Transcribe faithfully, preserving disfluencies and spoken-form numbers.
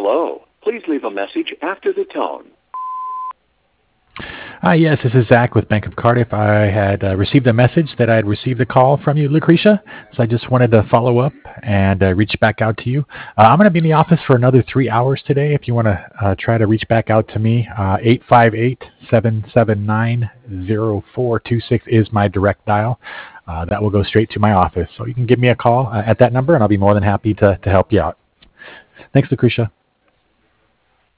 Hello. Please leave a message after the tone. Hi, yes, this is Zach with Bank of Cardiff. I had uh, received a message that I had received a call from you, Lucretia, so I just wanted to follow up and uh, reach back out to you. Uh, I'm going to be in the office for another three hours today. If you want to uh, try to reach back out to me, uh, eight five eight, seven seven nine, zero four two six is my direct dial. Uh, that will go straight to my office. So you can give me a call uh, at that number, and I'll be more than happy to, to help you out. Thanks, Lucretia.